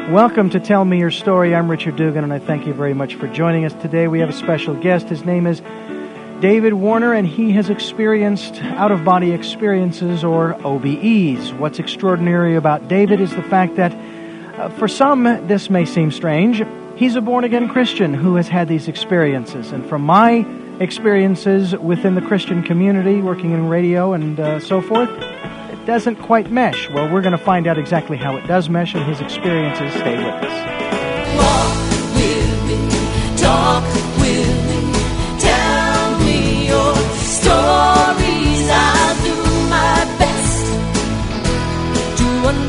Welcome to Tell Me Your Story. I'm Richard Dugan, and I thank you very much for joining us today. We have a special guest. His name is David Warner, and he has experienced out-of-body experiences, or OBEs. What's extraordinary about David is the fact that, for some, this may seem strange. He's a born-again Christian who has had these experiences. And from my experiences within the Christian community, working in radio and so forth, it doesn't quite mesh. Well, we're going to find out exactly how it does mesh and his experiences. Stay with us. Walk with me, talk with me, tell me your stories. I'll do my best to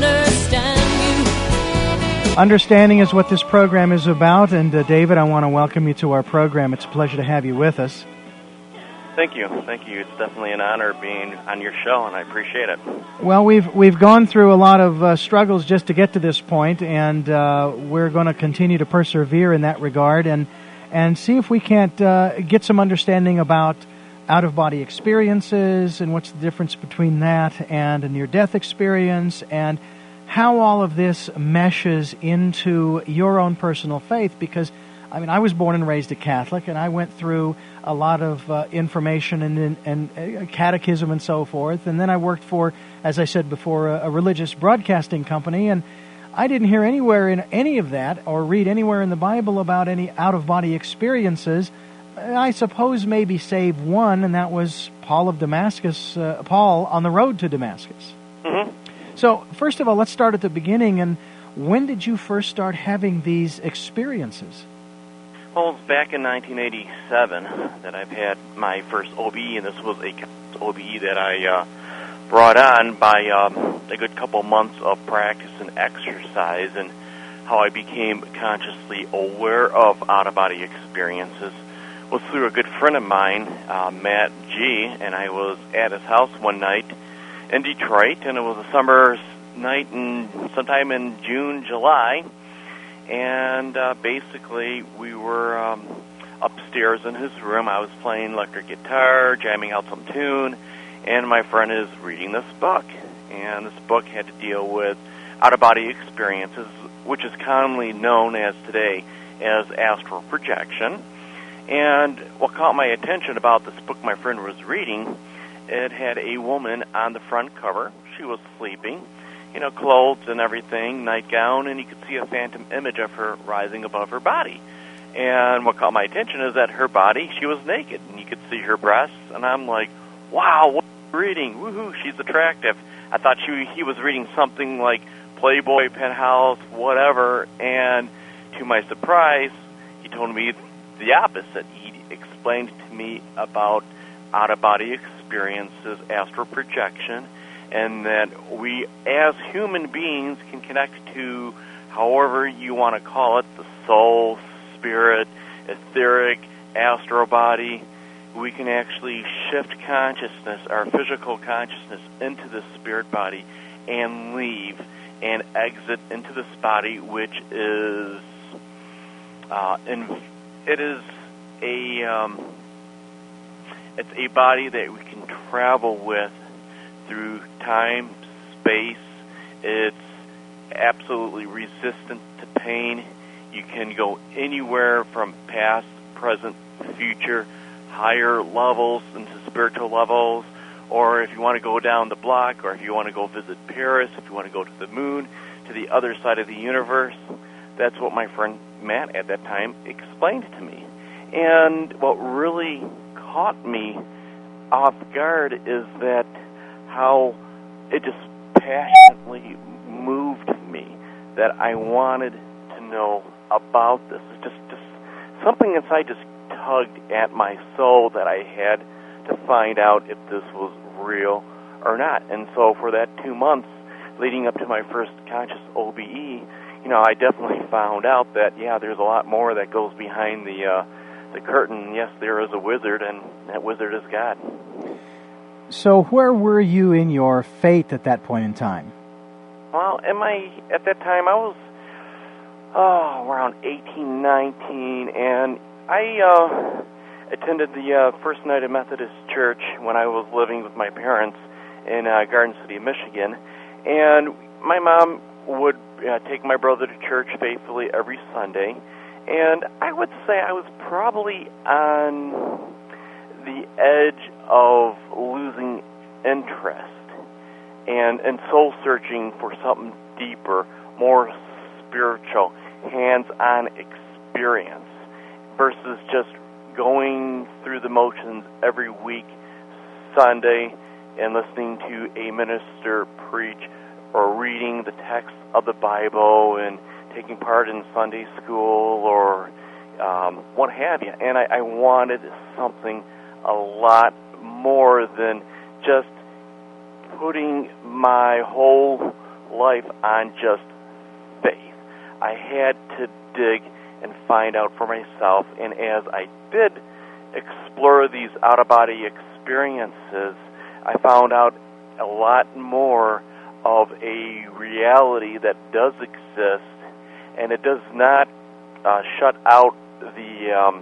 understand you. Understanding is what this program is about, and David, I want to welcome you to our program. It's a pleasure to have you with us. Thank you. It's definitely an honor being on your show, and I appreciate it. Well, we've gone through a lot of struggles just to get to this point, and we're going to continue to persevere in that regard and see if we can't get some understanding about out-of-body experiences and what's the difference between that and a near-death experience, and how all of this meshes into your own personal faith. Because I was born and raised a Catholic, and I went through a lot of information and catechism and so forth. And then I worked for, as I said before, a religious broadcasting company. And I didn't hear anywhere in any of that or read anywhere in the Bible about any out-of-body experiences. I suppose maybe save one, and that was Paul of Damascus, Paul on the road to Damascus. Mm-hmm. So, first of all, let's start at the beginning. And when did you first start having these experiences? Well, it was back in 1987 that I've had my first OBE, and this was a OBE that I brought on by a good couple months of practice and exercise, and how I became consciously aware of out-of-body experiences was through a good friend of mine, Matt G., and I was at his house one night in Detroit, and it was a summer night sometime in June, July. And basically, we were upstairs in his room. I was playing electric guitar, jamming out some tune, and my friend is reading this book. And this book had to deal with out-of-body experiences, which is commonly known as today as astral projection. And what caught my attention about this book my friend was reading, it had a woman on the front cover. She was sleeping, clothed and everything, nightgown, and you could see a phantom image of her rising above her body. And what caught my attention is that her body, she was naked, and you could see her breasts, and I'm like, wow, what are you reading? Woohoo, she's attractive. I thought he was reading something like Playboy, Penthouse, whatever, and to my surprise, he told me the opposite. He explained to me about out-of-body experiences, astral projection, and that we, as human beings, can connect to however you want to call it, the soul, spirit, etheric, astral body. We can actually shift consciousness, our physical consciousness, into the spirit body and leave and exit into this body, which is, it's a body that we can travel with through time, space. It's absolutely resistant to pain. You can go anywhere from past, present, future, higher levels into spiritual levels, or if you want to go down the block, or if you want to go visit Paris, if you want to go to the moon, to the other side of the universe. That's what my friend Matt at that time explained to me. And what really caught me off guard is that how it just passionately moved me, that I wanted to know about this. It's just something inside just tugged at my soul that I had to find out if this was real or not. And so for that 2 months leading up to my first conscious OBE, I definitely found out that, there's a lot more that goes behind the curtain. Yes, there is a wizard, and that wizard is God. So where were you in your faith at that point in time? Well, at that time, I was around 18, 19, and I attended the First United Methodist Church when I was living with my parents in Garden City, Michigan. And my mom would take my brother to church faithfully every Sunday. And I would say I was probably on the edge of losing interest and soul searching for something deeper, more spiritual, hands-on experience versus just going through the motions every week, Sunday, and listening to a minister preach or reading the text of the Bible and taking part in Sunday school or what have you. And I wanted something a lot more than just putting my whole life on just faith. I had to dig and find out for myself, and as I did explore these out-of-body experiences, I found out a lot more of a reality that does exist, and it does not shut out the,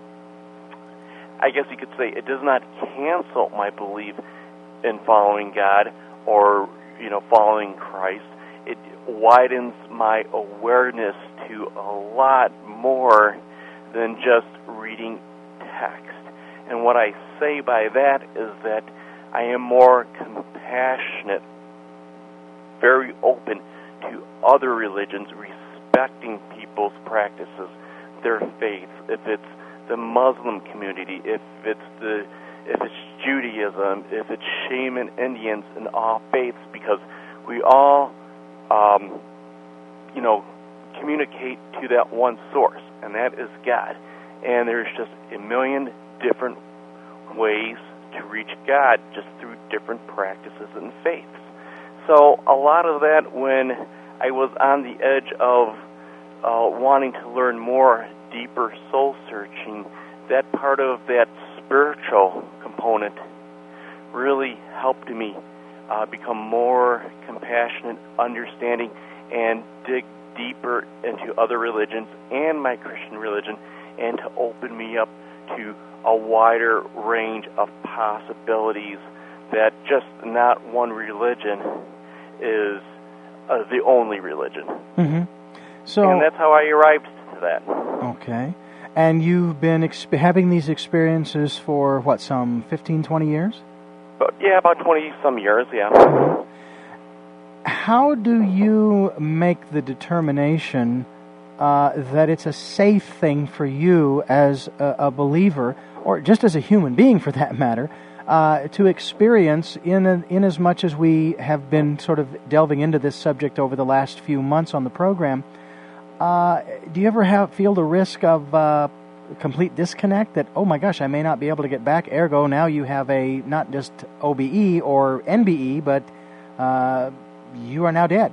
I guess you could say, it does not cancel my belief in following God or, following Christ. It widens my awareness to a lot more than just reading text. And what I say by that is that I am more compassionate, very open to other religions, respecting people's practices, their faiths. If it's the Muslim community, if it's Judaism, if it's shaman Indians, and all faiths, because we all, communicate to that one source, and that is God. And there's just a million different ways to reach God just through different practices and faiths. So a lot of that, when I was on the edge of wanting to learn more, deeper soul searching, that part of that spiritual component really helped me become more compassionate, understanding, and dig deeper into other religions and my Christian religion, and to open me up to a wider range of possibilities, that just not one religion is the only religion. Mm-hmm. So, and that's how I arrived to that. Okay. And you've been having these experiences for, what, some 15, 20 years? About 20-some years, yeah. Mm-hmm. How do you make the determination that it's a safe thing for you as a believer, or just as a human being for that matter, to experience in as much as we have been sort of delving into this subject over the last few months on the program? Do you ever feel the risk of complete disconnect, that, oh my gosh, I may not be able to get back, ergo now you have a not just OBE or NBE, but you are now dead?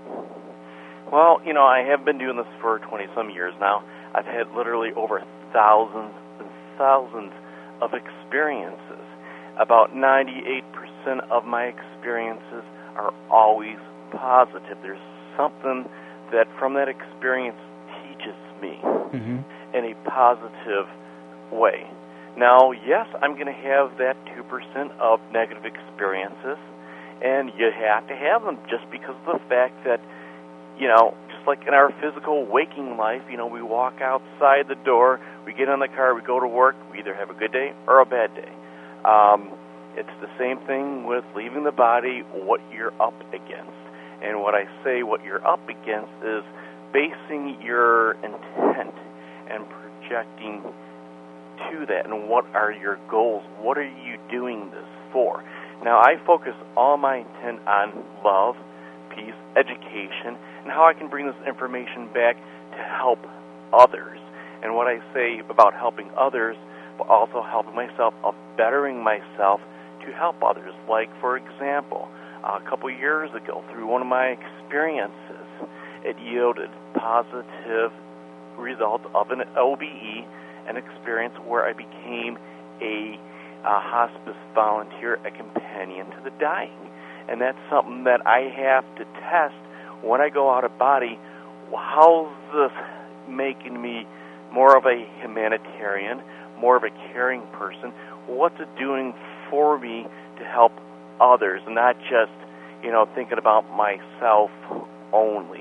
Well, I have been doing this for 20-some years now. I've had literally over thousands and thousands of experiences. About 98% of my experiences are always positive. There's something that from that experience teaches me in a positive way. Now, yes, I'm going to have that 2% of negative experiences, and you have to have them just because of the fact that, just like in our physical waking life, we walk outside the door, we get in the car, we go to work, we either have a good day or a bad day. It's the same thing with leaving the body, what you're up against. And what I say what you're up against is basing your intent and projecting to that. And what are your goals? What are you doing this for? Now, I focus all my intent on love, peace, education, and how I can bring this information back to help others. And what I say about helping others, but also helping myself, of bettering myself to help others. Like, for example, a couple years ago, through one of my experiences, it yielded positive results of an OBE, an experience where I became a hospice volunteer, a companion to the dying. And that's something that I have to test when I go out of body. How's this making me more of a humanitarian, more of a caring person? What's it doing for me to help others, not just, thinking about myself only?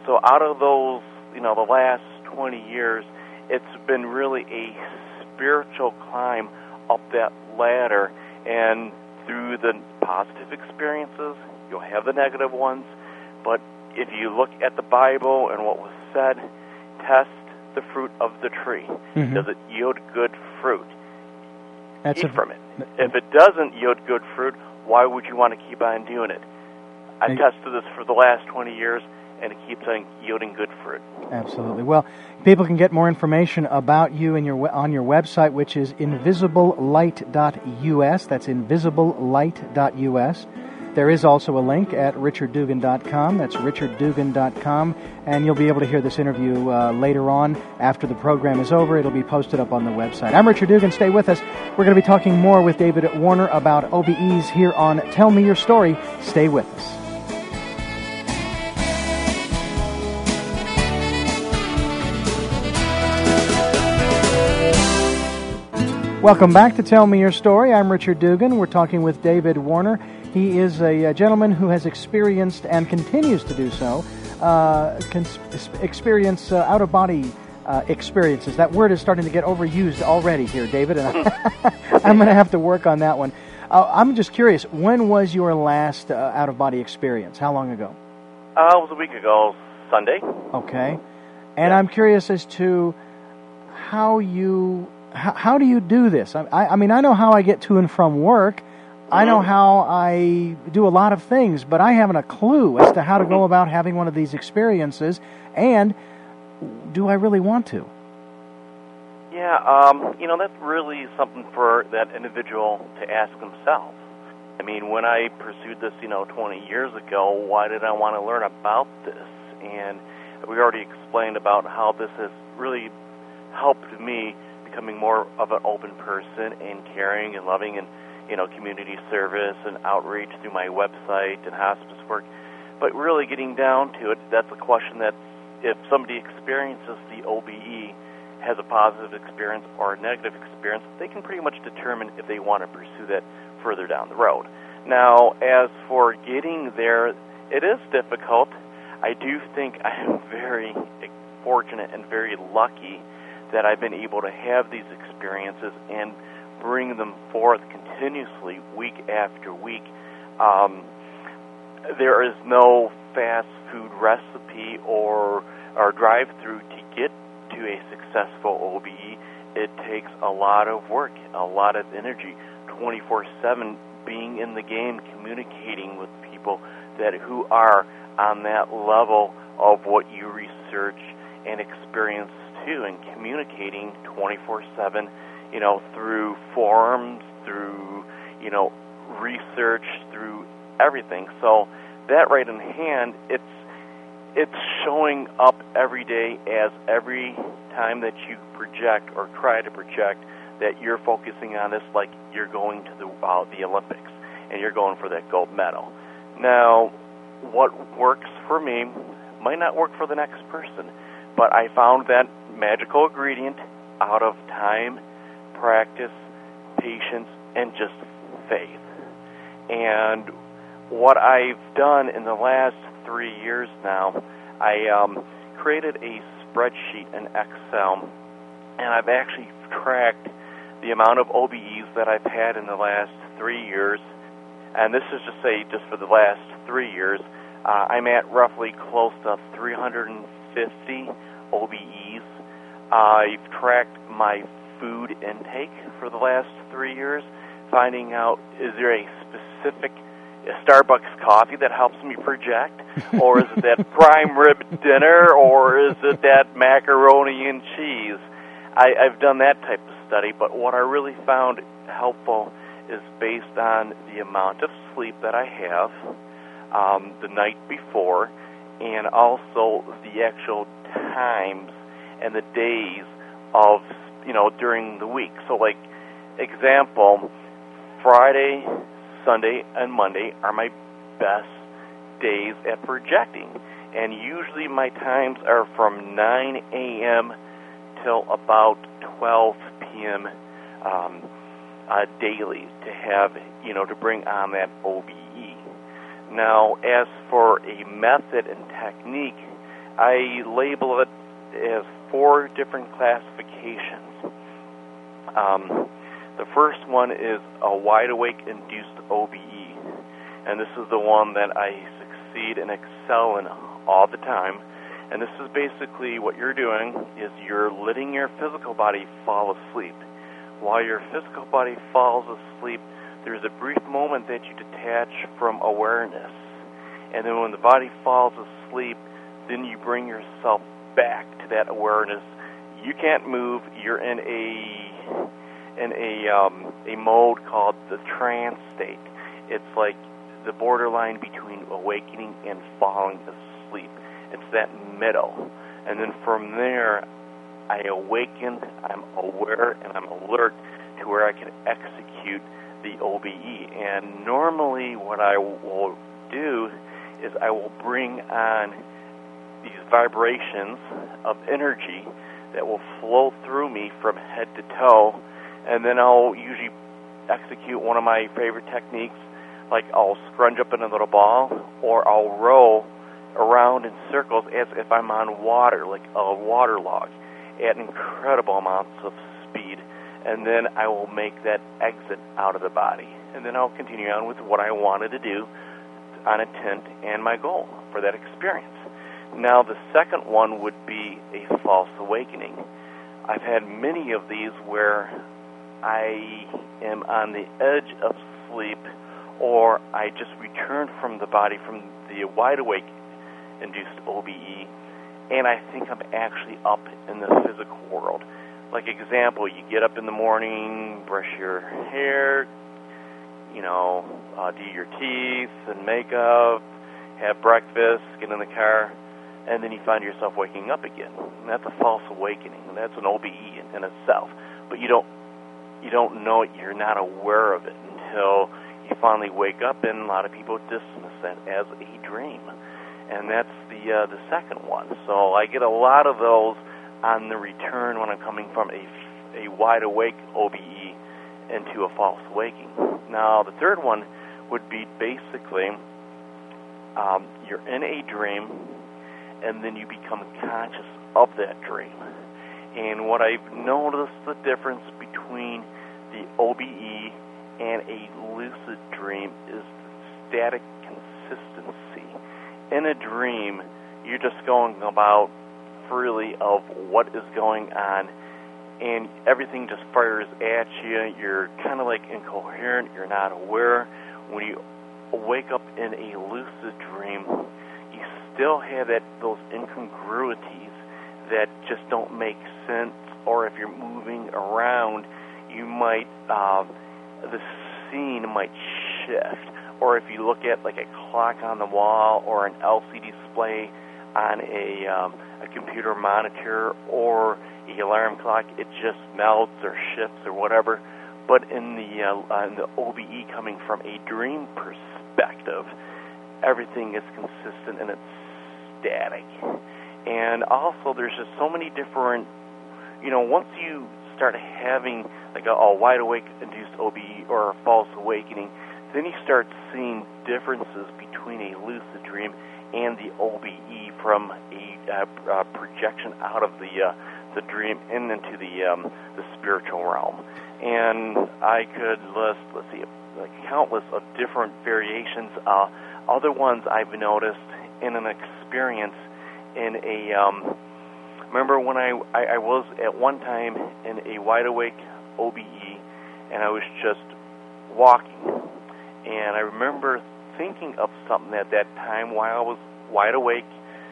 so out of those, the last 20 years, it's been really a spiritual climb up that ladder, and through the positive experiences, you'll have the negative ones, but if you look at the Bible and what was said, test the fruit of the tree. Mm-hmm. Does it yield good fruit? Eat from it. If it doesn't yield good fruit, why would you want to keep on doing it? I've tested this for the last 20 years, and it keeps on yielding good fruit. Absolutely. Well, people can get more information about you and on your website, which is invisiblelight.us. That's invisiblelight.us. There is also a link at richarddugan.com. That's richarddugan.com. And you'll be able to hear this interview later on after the program is over. It'll be posted up on the website. I'm Richard Dugan. Stay with us. We're going to be talking more with David Warner about OBEs here on Tell Me Your Story. Stay with us. Welcome back to Tell Me Your Story. I'm Richard Dugan. We're talking with David Warner. He is a gentleman who has experienced and continues to do so, experience out-of-body experiences. That word is starting to get overused already here, David, and I'm going to have to work on that one. I'm just curious, when was your last out-of-body experience? How long ago? It was a week ago, Sunday. Okay. And I'm curious as to how do you do this? I mean, I know how I get to and from work. I know how I do a lot of things, but I haven't a clue as to how to go about having one of these experiences, and do I really want to? Yeah, that's really something for that individual to ask themselves. I mean, when I pursued this, 20 years ago, why did I want to learn about this? And we already explained about how this has really helped me becoming more of an open person and caring and loving and, community service and outreach through my website and hospice work. But really getting down to it, that's a question that if somebody experiences the OBE, has a positive experience or a negative experience, they can pretty much determine if they want to pursue that further down the road. Now, as for getting there, it is difficult. I do think I am very fortunate and very lucky that I've been able to have these experiences and bring them forth continuously week after week. There is no fast food recipe or drive-through to get to a successful OBE. It takes a lot of work, a lot of energy, 24/7 being in the game, communicating with people who are on that level of what you research and experience too, and communicating 24/7, through forums, through, research, through everything. So that right in hand, it's showing up every day as every time that you project or try to project that you're focusing on this like you're going to the Olympics and you're going for that gold medal. Now, what works for me might not work for the next person, but I found that magical ingredient out of time, practice, patience, and just faith. And what I've done in the last 3 years now, I created a spreadsheet in Excel, and I've actually tracked the amount of OBEs that I've had in the last 3 years. And this is just for the last 3 years, I'm at roughly close to 350 OBEs. I've tracked my food intake for the last 3 years, finding out, is there a specific Starbucks coffee that helps me project, or is it that prime rib dinner, or is it that macaroni and cheese? I've done that type of study, but what I really found helpful is based on the amount of sleep that I have the night before, and also the actual times and the days of, during the week. So, like, example, Friday, Sunday, and Monday are my best days at projecting. And usually my times are from 9 a.m. till about 12 p.m. Daily to have, to bring on that OBE. Now, as for a method and technique, I label it as 4 different classifications. The first one is a wide-awake induced OBE, and this is the one that I succeed and excel in all the time. And this is basically what you're doing is you're letting your physical body fall asleep. While your physical body falls asleep, there's a brief moment that you detach from awareness. And then when the body falls asleep, then you bring yourself back to that awareness. You can't move. You're in a mode called the trance state. It's like the borderline between awakening and falling asleep. It's that middle. And then from there, I awaken, I'm aware, and I'm alert to where I can execute the OBE. And normally what I will do is I will bring on these vibrations of energy that will flow through me from head to toe, and then I'll usually execute one of my favorite techniques, like I'll scrunch up in a little ball, or I'll roll around in circles as if I'm on water, like a water log, at incredible amounts of speed, and then I will make that exit out of the body. And then I'll continue on with what I wanted to do on intent and my goal for that experience. Now, the second one would be a false awakening. I've had many of these where I am on the edge of sleep, or I just return from the body from the wide-awake induced OBE, and I think I'm actually up in the physical world. Like example, you get up in the morning, brush your hair, do your teeth and makeup, have breakfast, get in the car, and then you find yourself waking up again. And that's a false awakening. And that's an OBE in itself. But you don't know it. You're not aware of it until you finally wake up, and a lot of people dismiss that as a dream. And that's the second one. So I get a lot of those on the return when I'm coming from a wide-awake OBE into a false waking. Now, the third one would be basically you're in a dream, and then you become conscious of that dream. And what I've noticed the difference between the OBE and a lucid dream is static consistency. In a dream, you're just going about freely of what is going on, and everything just fires at you. You're kind of like incoherent. You're not aware. When you wake up in a lucid dream, you still have those incongruities that just don't make sense. Or if you're moving around, you might the scene might shift. Or if you look at like a clock on the wall or an LCD display on a computer monitor or the alarm clock, it just melts or shifts or whatever. But in the OBE, coming from a dream perspective, everything is consistent and it's static. And also, there's just so many different, once you start having like a wide awake induced OBE or a false awakening, then you start seeing differences between a lucid dream and the OBE from a projection out of the dream and into the spiritual realm. And I could list, countless of different variations. Other ones I've noticed in an experience in remember when I was at one time in a wide awake OBE, and I was just walking. And I remember thinking of something at that time while I was wide awake,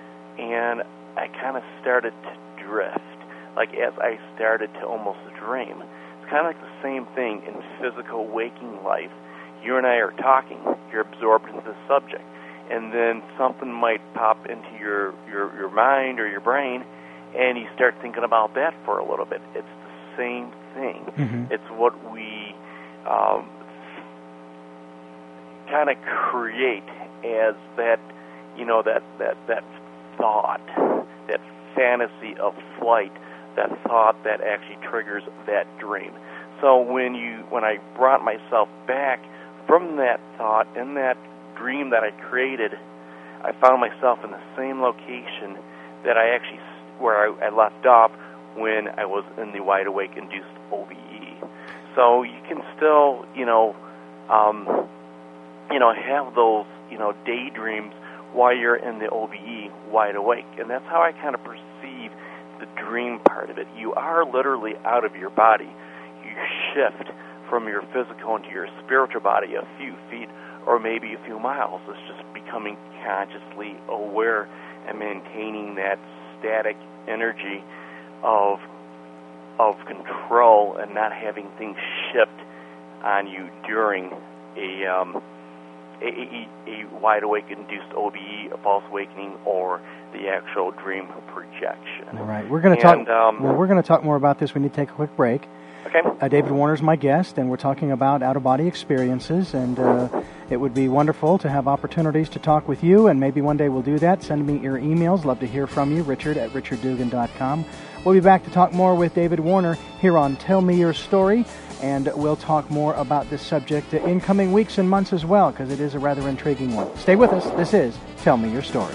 and I kind of started to drift, like as I started to almost dream. It's kind of like the same thing in physical waking life. You and I are talking, you're absorbed into the subject, and then something might pop into your mind or your brain, and you start thinking about that for a little bit. It's the same thing. Mm-hmm. It's what we kind of create as that thought, that fantasy of flight, that thought that actually triggers that dream. So when I brought myself back from that thought in that dream that I created, I found myself in the same location that I actually where I left off when I was in the wide awake induced OBE. So you can still, have those, daydreams while you're in the OBE wide awake, and that's how I kind of perceive the dream part of it. You are literally out of your body. You shift from your physical into your spiritual body a few feet or maybe a few miles. It's just becoming consciously aware and maintaining that static energy of control and not having things shift on you during a wide awake induced OBE, a false awakening, or the actual dream projection. All right, we're going to talk. We're going to talk more about this. We need to take a quick break. Okay. David Warner is my guest, and we're talking about out-of-body experiences, and it would be wonderful to have opportunities to talk with you, and maybe one day we'll do that. Send me your emails. Love to hear from you, richard@richarddugan.com. We'll be back to talk more with David Warner here on Tell Me Your Story, and we'll talk more about this subject in coming weeks and months as well, because it is a rather intriguing one. Stay with us. This is Tell Me Your Story.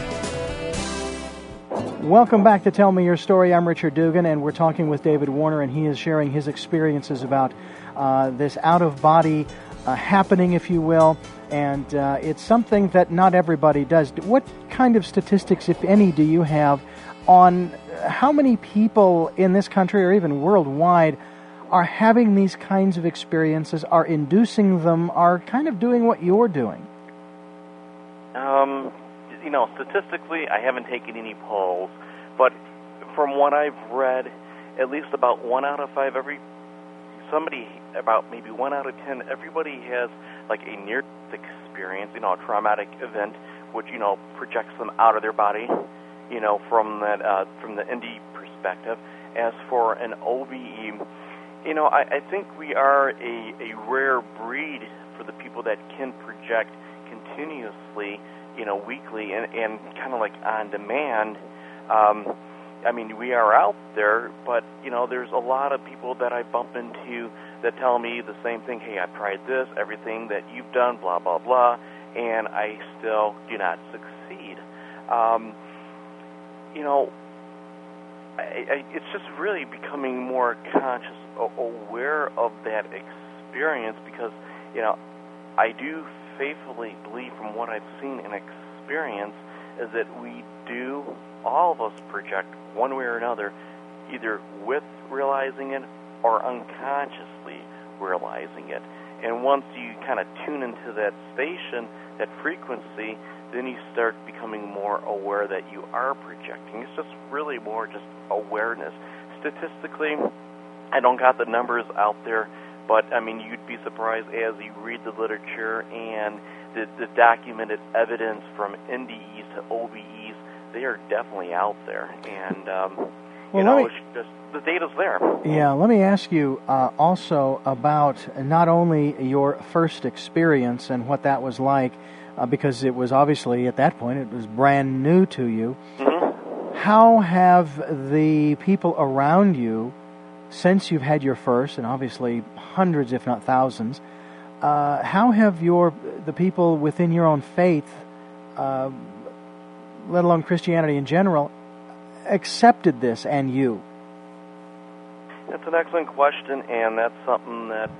Welcome back to Tell Me Your Story. I'm Richard Dugan, and we're talking with David Warner, and he is sharing his experiences about this out-of-body happening, if you will, and it's something that not everybody does. What kind of statistics, if any, do you have on how many people in this country or even worldwide are having these kinds of experiences, are inducing them, are kind of doing what you're doing? Statistically, I haven't taken any polls, but from what I've read, at least about 1 out of 5, about maybe 1 out of 10, everybody has like a near-death experience, a traumatic event, which, projects them out of their body, from the NDE perspective. As for an OBE, I think we are a rare breed for the people that can project continuously, weekly and kind of like on demand. We are out there, but, there's a lot of people that I bump into that tell me the same thing. Hey, I've tried this, everything that you've done, blah, blah, blah, and I still do not succeed. It's just really becoming more conscious, aware of that experience because, I do faithfully believe from what I've seen and experienced is that we do, all of us project one way or another, either with realizing it or unconsciously realizing it. And once you kind of tune into that station, that frequency, then you start becoming more aware that you are projecting. It's just really more just awareness. Statistically, I don't got the numbers out there, but you'd be surprised as you read the literature and the documented evidence from NDEs to OBEs, they are definitely out there. And, the data's there. Yeah, let me ask you also about not only your first experience and what that was like, because it was obviously, at that point, it was brand new to you. Mm-hmm. How have the people around you, since you've had your first, and obviously hundreds, if not thousands, how have the people within your own faith, let alone Christianity in general, accepted this and you? That's an excellent question, and that's something that,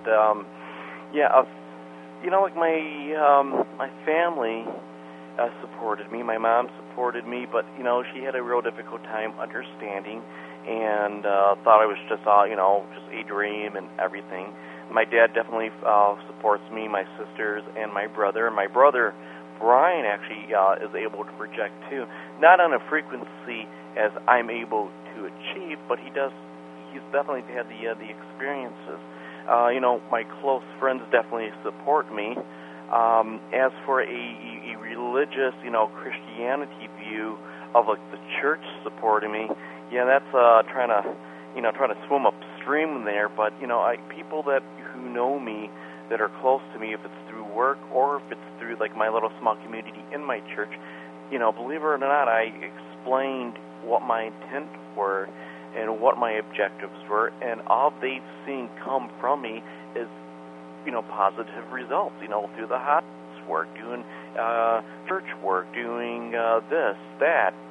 my family supported me. My mom supported me, but, she had a real difficult time understanding and thought I was just just a dream and everything. My dad definitely supports me, my sisters, and my brother. And my brother, Brian, actually is able to project too. Not on a frequency as I'm able to achieve, but he's definitely had the experiences. My close friends definitely support me. As for a religious, Christianity view of like the church supporting me, that's trying to swim upstream there. But people who know me, that are close to me, if it's through work or if it's through like my little small community in my church, believe it or not, I explained what my intent were and what my objectives were, and all they've seen come from me is, positive results, through the hospice work, doing church work, doing this, that,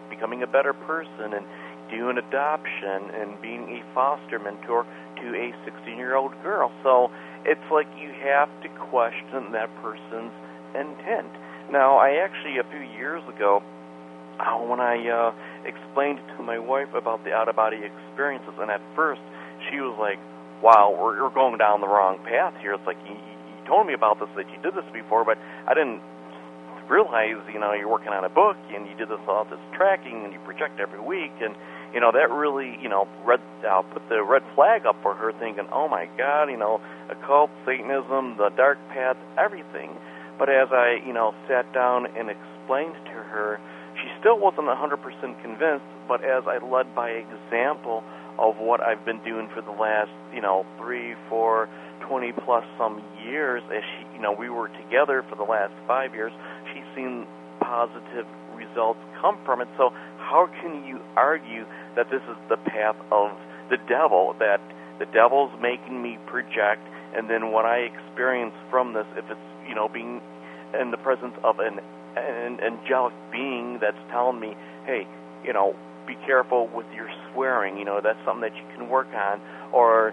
becoming a better person and doing adoption and being a foster mentor to a 16-year-old girl. So it's like you have to question that person's intent. Now, I actually, a few years ago, when I explained to my wife about the out-of-body experiences, and at first she was like, wow, we're going down the wrong path here. It's like, you told me about this, that you did this before, but I didn't realize, you're working on a book, and you did all this tracking, and you project every week, and, that really, put the red flag up for her, thinking, oh my God, occult, Satanism, the dark path, everything. But as I, sat down and explained to her, she still wasn't 100% convinced, but as I led by example of what I've been doing for the last, 3, 4, 20-plus some years, as she, we were together for the last 5 years, she's seen positive results come from it. So how can you argue that this is the path of the devil, that the devil's making me project, and then what I experience from this, if it's, being in the presence of an angelic being that's telling me, hey, be careful with your swearing, that's something that you can work on, or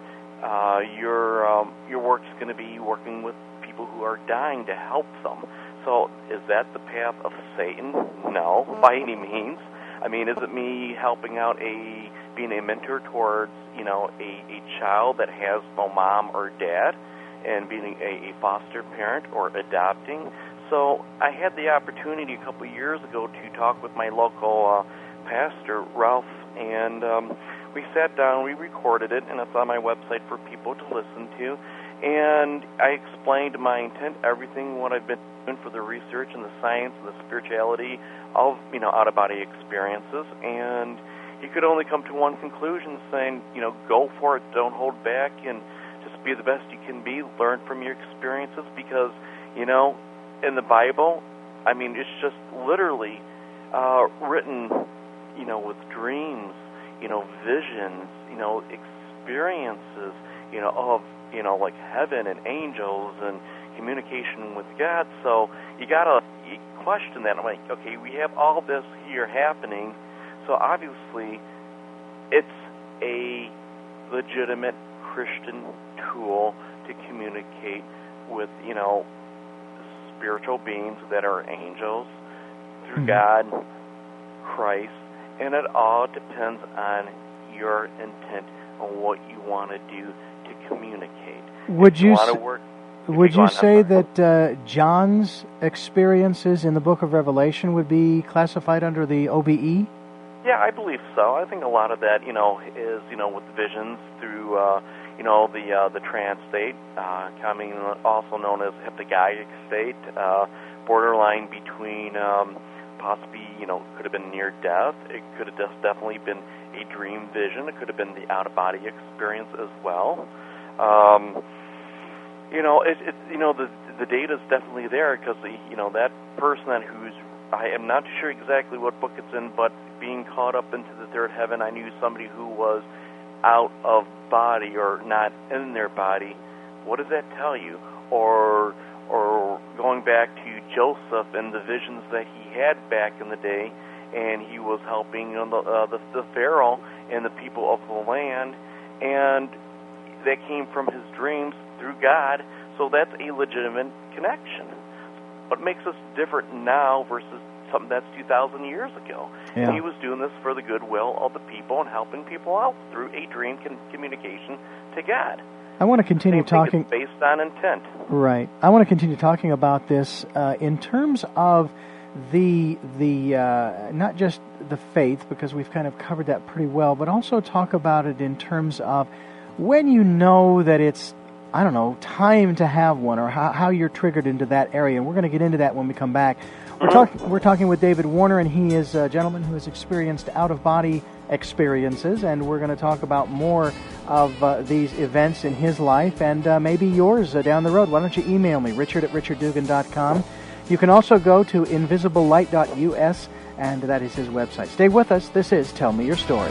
your work's going to be working with people who are dying to help them. So is that the path of Satan? No, by any means. I mean, is it me helping out being a mentor towards, a child that has no mom or dad, and being a foster parent or adopting? So I had the opportunity a couple of years ago to talk with my local pastor, Ralph, and we sat down, we recorded it, and it's on my website for people to listen to. And I explained my intent, everything, what I've been doing for the research and the science and the spirituality of, out-of-body experiences. And he could only come to one conclusion, saying, go for it, don't hold back, and just be the best you can be, learn from your experiences, because, in the Bible, I mean, it's just literally written, with dreams, visions, experiences, of, like heaven and angels and communication with God. So you question that. I'm like, okay, we have all this here happening, so obviously it's a legitimate Christian tool to communicate with, spiritual beings that are angels, through God, Christ, and it all depends on your intent on what you want to do to communicate. Would you say that John's experiences in the book of Revelation would be classified under the OBE? Yeah, I believe so. I think a lot of that, is, with visions through, the trance state, coming, also known as hypnagogic state, borderline between possibly, could have been near death. It could have just definitely been a dream vision. It could have been the out-of-body experience as well. The data is definitely there, because that person who's, I am not sure exactly what book it's in, but being caught up into the third heaven, I knew somebody who was out of body or not in their body. What does that tell you? Or going back to Joseph and the visions that he had back in the day, and he was helping the Pharaoh and the people of the land, and that came from his dreams through God. So that's a legitimate connection. What makes us different now versus something that's 2,000 years ago? Yeah. And he was doing this for the goodwill of the people and helping people out through a dream communication to God. I want to continue talking. It's based on intent. Right. I want to continue talking about this in terms of the not just the faith, because we've kind of covered that pretty well, but also talk about it in terms of when you know that it's, I don't know, time to have one, or how you're triggered into that area. And we're going to get into that when we come back. We're talking with David Warner, and he is a gentleman who has experienced out-of-body experiences, and we're going to talk about more of these events in his life and maybe yours down the road. Why don't you email me, richard@richarddugan.com. You can also go to invisiblelight.us, and that is his website. Stay with us. This is Tell Me Your Story.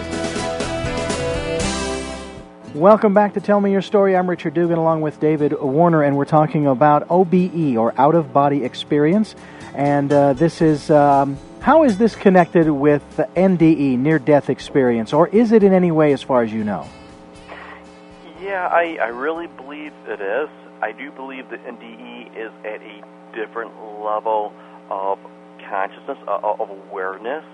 Welcome back to Tell Me Your Story. I'm Richard Dugan along with David Warner, and we're talking about OBE, or out-of-body experience. And this is How is this connected with the NDE, near-death experience, or is it in any way as far as you know? Yeah, I really believe it is. I do believe that NDE is at a different level of consciousness, of awareness.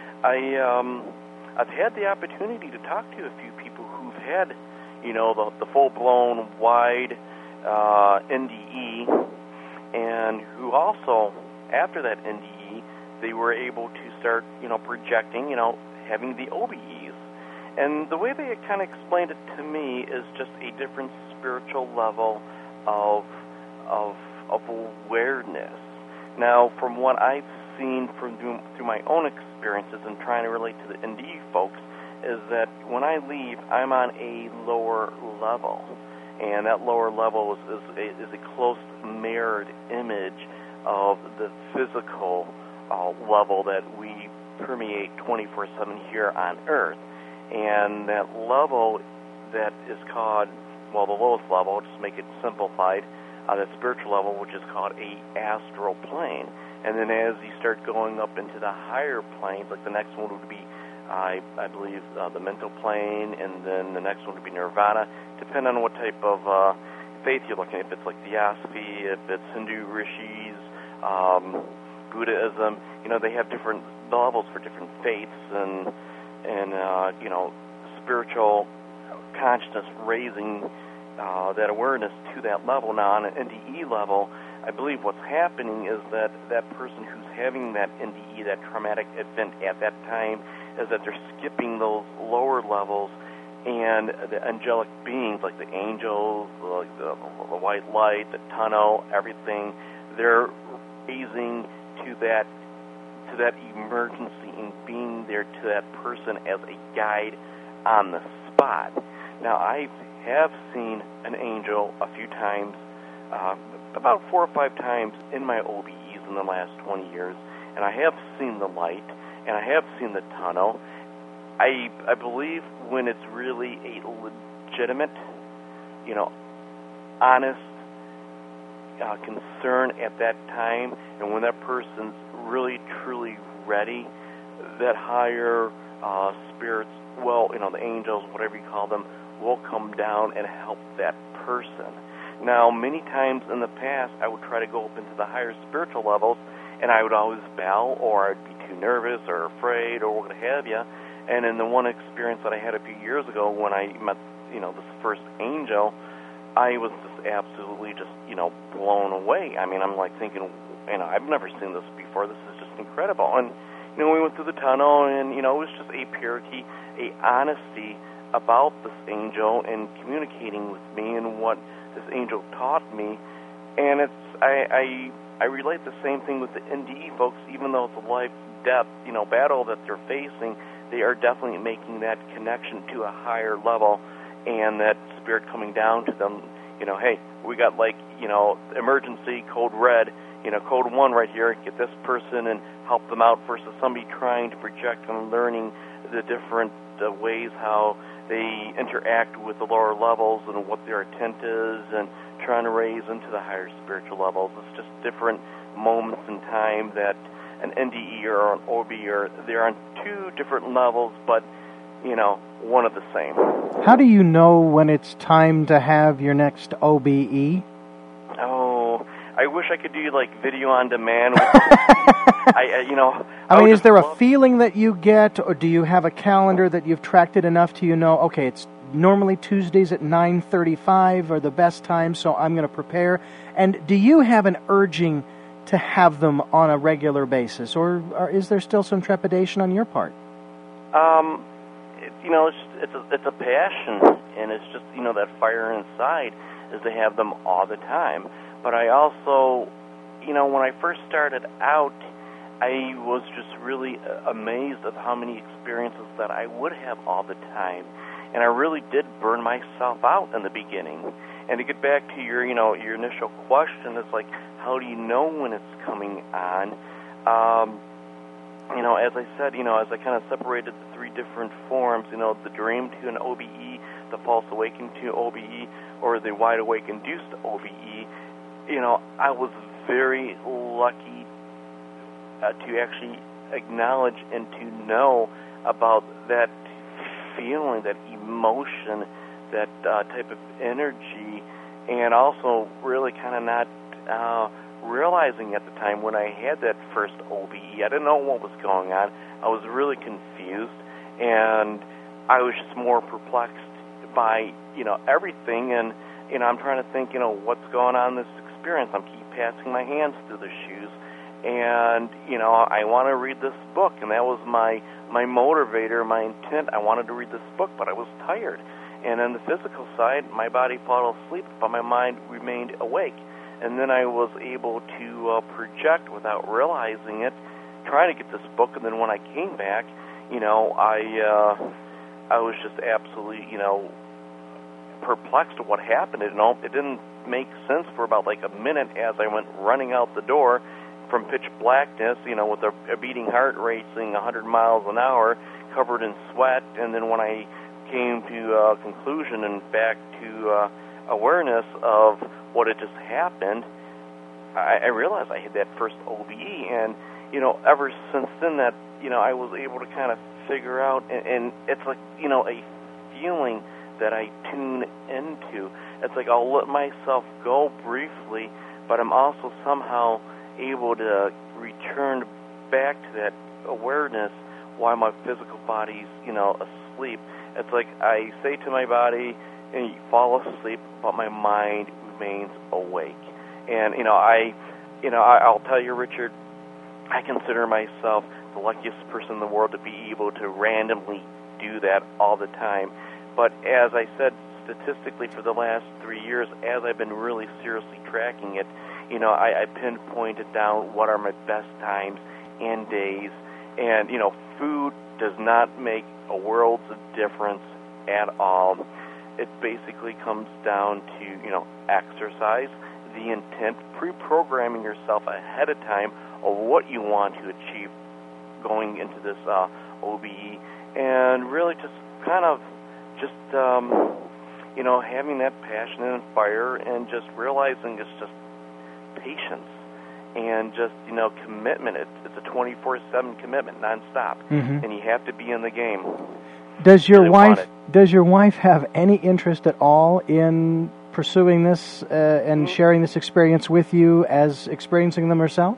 I've had the opportunity to talk to a few people who've had, the full-blown wide NDE, and who also, after that NDE, they were able to start, projecting, having the OBEs. And the way they kind of explained it to me is just a different spiritual level of awareness. Now, from what I've seen through my own experiences and trying to relate to the NDE folks, is that when I leave, I'm on a lower level, and that lower level is a close mirrored image of the physical level that we permeate 24/7 here on Earth. And that level that is called, well, the lowest level, just make it simplified, that spiritual level, which is called a astral plane. And then as you start going up into the higher planes, like the next one would be, I believe, the mental plane, and then the next one would be nirvana, depending on what type of faith you're looking at. If it's like Theosophy, if it's Hindu rishis, Buddhism, they have different levels for different faiths, and spiritual consciousness raising that awareness to that level. Now, on an NDE level, I believe what's happening is that that person who's having that NDE, that traumatic event at that time, is that they're skipping those lower levels, and the angelic beings, like the angels, like the white light, the tunnel, everything, they're raising to that emergency and being there to that person as a guide on the spot. Now, I have seen an angel a few times, about 4 or 5 times in my OBEs in the last 20 years, and I have seen the light, and I have seen the tunnel. I believe when it's really a legitimate, honest concern at that time, and when that person's really, truly ready, that higher spirits, the angels, whatever you call them, will come down and help that person. Now, many times in the past, I would try to go up into the higher spiritual levels, and I would always bow, or I'd be too nervous or afraid or what have you. And in the one experience that I had a few years ago when I met, this first angel, I was just absolutely blown away. I mean, I'm like thinking, I've never seen this before. This is just incredible. And, we went through the tunnel, and, it was just a purity, a honesty about this angel and communicating with me and what this angel taught me. And I relate the same thing with the NDE folks, even though it's a life-death, battle that they're facing, they are definitely making that connection to a higher level, and that spirit coming down to them, hey, we got emergency code red, code 1 right here, get this person and help them out versus somebody trying to project and learning the different ways how they interact with the lower levels and what their intent is, and trying to raise into the higher spiritual levels. It's just different moments in time that an NDE or an OB they're on 2 different levels, but, one of the same. How do you know when it's time to have your next OBE? Oh, I wish I could do video on demand. Is there a feeling that you get, or do you have a calendar that you've tracked it enough to okay, it's normally Tuesdays at 9:35 are the best time, so I'm going to prepare. And do you have an urging to have them on a regular basis, or is there still some trepidation on your part? It's a passion, and it's just that fire inside is to have them all the time. But I also, when I first started out, I was just really amazed at how many experiences that I would have all the time, and I really did burn myself out in the beginning. And to get back to your initial question, it's like, how do you know when it's coming on? As I said, as I kind of separated the 3 different forms, the dream to an OBE, the false awakening to OBE, or the wide awake induced OBE, I was very lucky to actually acknowledge and to know about that feeling, that emotion, that type of energy, and also really kind of not realizing at the time when I had that first OBE. I didn't know what was going on. I was really confused, and I was just more perplexed by, everything, and, I'm trying to think, what's going on in this experience. I keep passing my hands through the shoes, and, I want to read this book, and that was my motivator, my intent. I wanted to read this book, but I was tired. And on the physical side, my body fell asleep, but my mind remained awake. And then I was able to project without realizing it, trying to get this book. And then when I came back, I was just absolutely, perplexed at what happened. It didn't make sense for about like a minute as I went running out the door from pitch blackness, with a beating heart racing 100 miles an hour, covered in sweat. And then when I came to conclusion and back to awareness of what had just happened, I realized I had that first OBE, and ever since then that I was able to kind of figure out, and it's like a feeling that I tune into. It's like I'll let myself go briefly, but I'm also somehow able to return back to that awareness while my physical body's asleep. It's like I say to my body, and you fall asleep, but my mind remains awake. And I'll tell you, Richard, I consider myself the luckiest person in the world to be able to randomly do that all the time. But as I said, statistically for the last 3 years, as I've been really seriously tracking it, I pinpointed down what are my best times and days. And, food does not make a world of difference at all. It basically comes down to, exercise, the intent, pre-programming yourself ahead of time of what you want to achieve going into this OBE, and really just kind of having that passion and fire, and just realizing it's just patience and just, commitment. It's a 24/7 commitment, nonstop, and you have to be in the game. Does your wife have any interest at all in pursuing this and sharing this experience with you as experiencing them herself?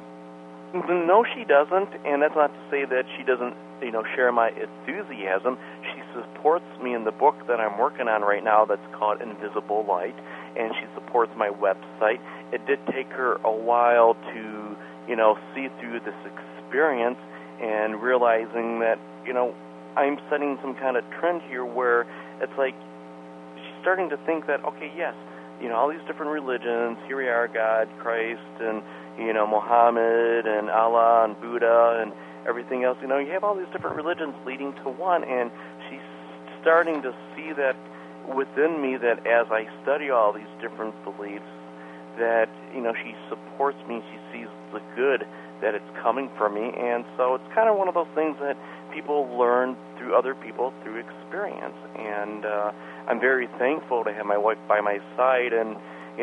No, she doesn't, and that's not to say that she doesn't, share my enthusiasm. She supports me in the book that I'm working on right now that's called Invisible Light, and she supports my website. It did take her a while to, see through this experience and realizing that, I'm setting some kind of trend here where it's like she's starting to think that, okay, yes, all these different religions, here we are, God, Christ, and, Muhammad, and Allah, and Buddha, and everything else. You have all these different religions leading to one, and she's starting to see that within me, that as I study all these different beliefs, that, she supports me, she sees the good that it's coming from me, and so it's kind of one of those things that people learn through other people, through experience, and I'm very thankful to have my wife by my side and,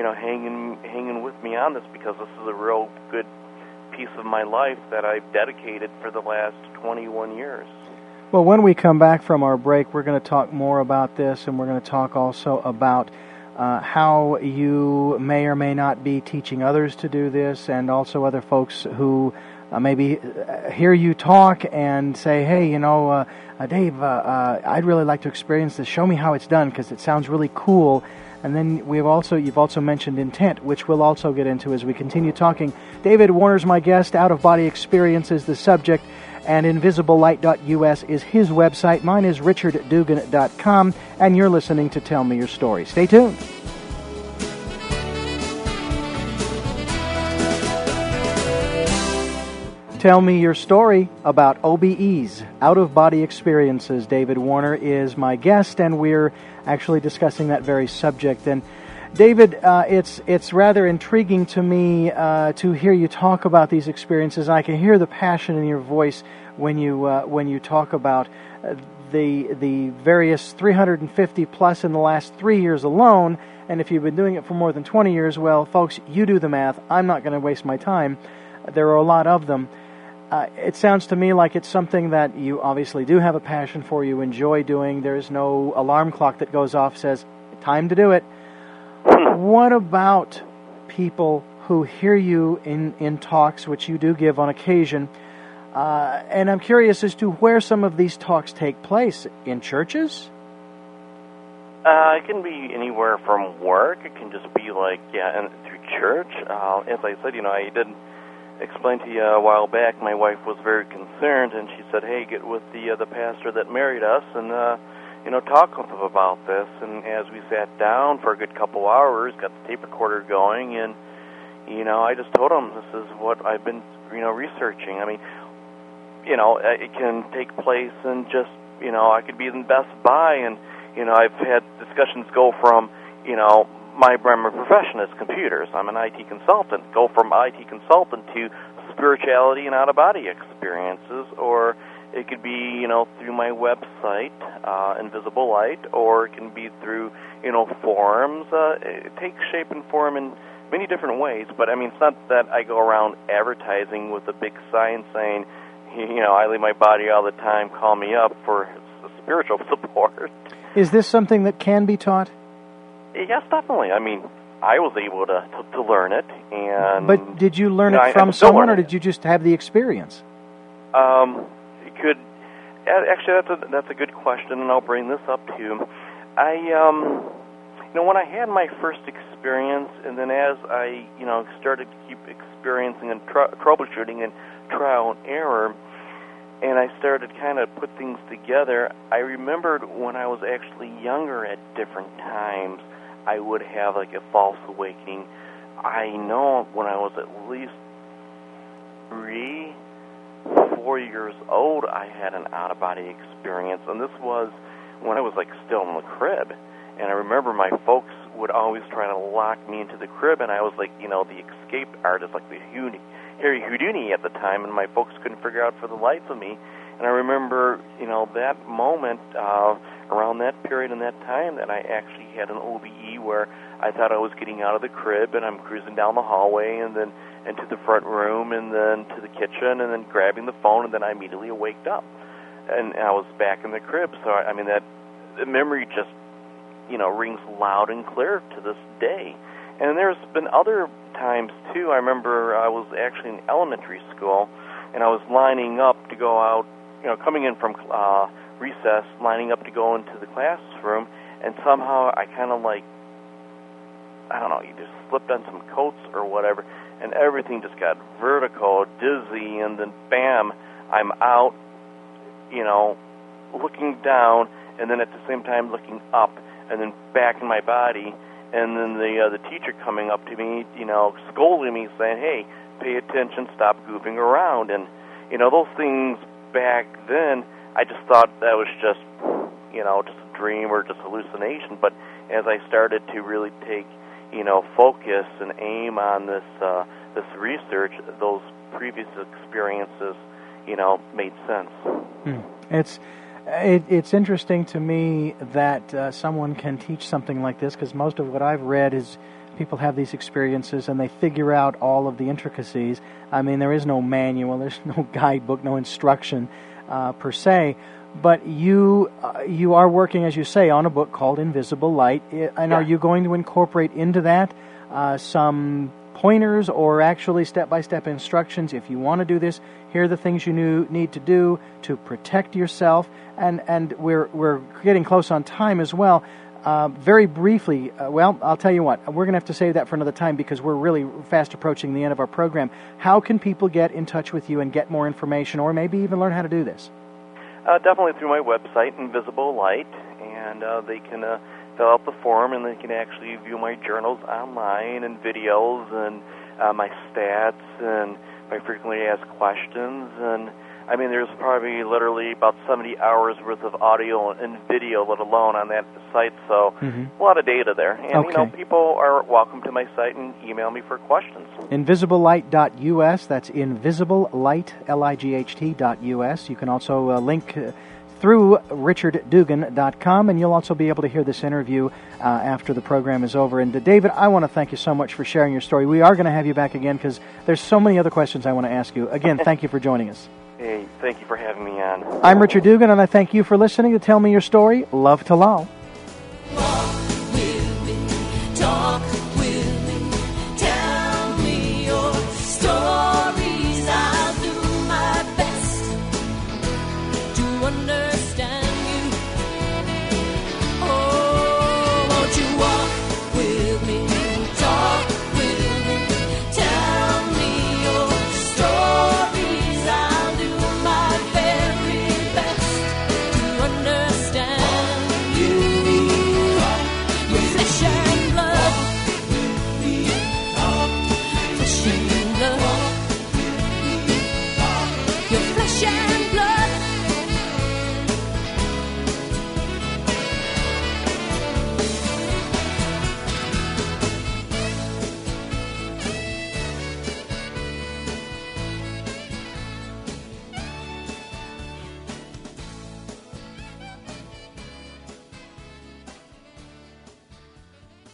hanging with me on this, because this is a real good piece of my life that I've dedicated for the last 21 years. Well, when we come back from our break, we're going to talk more about this, and we're going to talk also about how you may or may not be teaching others to do this, and also other folks who maybe hear you talk and say, hey, Dave, I'd really like to experience this. Show me how it's done, because it sounds really cool. And then you've also mentioned intent, which we'll also get into as we continue talking. David Warner's my guest. Out-of-Body Experience is the subject, and InvisibleLight.us is his website. Mine is RichardDugan.com, and you're listening to Tell Me Your Story. Stay tuned. Tell me your story about OBEs, out-of-body experiences. David Warner is my guest, and we're actually discussing that very subject. And David, it's rather intriguing to me to hear you talk about these experiences. I can hear the passion in your voice when you talk about the various 350 plus in the last 3 years alone. And if you've been doing it for more than 20 years, well, folks, you do the math. I'm not going to waste my time. There are a lot of them. It sounds to me like it's something that you obviously do have a passion for, you enjoy doing. There's no alarm clock that goes off, says, time to do it. What about people who hear you in talks, which you do give on occasion, and I'm curious as to where some of these talks take place? In churches? It can be anywhere from work. It can just be like, and through church. As I said, I did explain to you a while back, my wife was very concerned, and she said, hey, get with the pastor that married us and, talk with him about this. And as we sat down for a good couple hours, got the tape recorder going, and, I just told him this is what I've been, researching. I mean, it can take place in just, I could be in Best Buy, and, I've had discussions go from, my profession is computers. I'm an IT consultant. Go from IT consultant to spirituality and out-of-body experiences, or it could be, through my website, Invisible Light, or it can be through, forums. It takes shape and form in many different ways, but, it's not that I go around advertising with a big sign saying, I leave my body all the time, call me up for spiritual support. Is this something that can be taught? Yes, definitely. I was able to learn it, and but did you learn it from someone, or did you just have the experience? It could. Actually, that's a good question, and I'll bring this up too. When I had my first experience, and then as I, started to keep experiencing and troubleshooting and trial and error, and I started kind of put things together, I remembered when I was actually younger at different times, I would have like a false awakening. I know when I was at least 3, 4 years old, I had an out-of-body experience, and this was when I was like still in the crib. And I remember my folks would always try to lock me into the crib, and I was like, the escape artist, like the Harry Houdini at the time, and my folks couldn't figure out for the life of me. And I remember, that moment, around that period and that time, that I actually had an OBE where I thought I was getting out of the crib, and I'm cruising down the hallway, and then into the front room, and then to the kitchen, and then grabbing the phone, and then I immediately waked up. And I was back in the crib. So, that memory just, rings loud and clear to this day. And there's been other times, too. I remember I was actually in elementary school, and I was lining up to go out, coming in from recess, lining up to go into the classroom, and somehow I kind of you just slipped on some coats or whatever, and everything just got vertical, dizzy, and then bam, I'm out, looking down, and then at the same time looking up, and then back in my body, and then the teacher coming up to me, scolding me, saying, hey, pay attention, stop goofing around. And, those things back then, I just thought that was just, just a dream or just hallucination. But as I started to really take, focus and aim on this research, those previous experiences, made sense. It's interesting to me that someone can teach something like this, because most of what I've read is people have these experiences and they figure out all of the intricacies. There is no manual, there's no guidebook, no instruction per se, but you are working, as you say, on a book called Invisible Light, and Are you going to incorporate into that some pointers or actually step-by-step instructions? If you want to do this, here are the things you need to do to protect yourself. And we're getting close on time as well. Very briefly, I'll tell you what, we're going to have to save that for another time because we're really fast approaching the end of our program. How can people get in touch with you and get more information, or maybe even learn how to do this? Definitely through my website, Invisible Light, and they can fill out the form, and they can actually view my journals online and videos and my stats and my frequently asked questions. And there's probably literally about 70 hours worth of audio and video, let alone on that site. So a lot of data there. And, people are welcome to my site and email me for questions. InvisibleLight.us. That's InvisibleLight, Light.us. You can also link through richarddugan.com, and you'll also be able to hear this interview after the program is over. And David, I want to thank you so much for sharing your story. We are going to have you back again because there's so many other questions I want to ask you. Again, thank you for joining us. Hey, thank you for having me on. I'm Richard Dugan, and I thank you for listening to Tell Me Your Story, Love to Lal.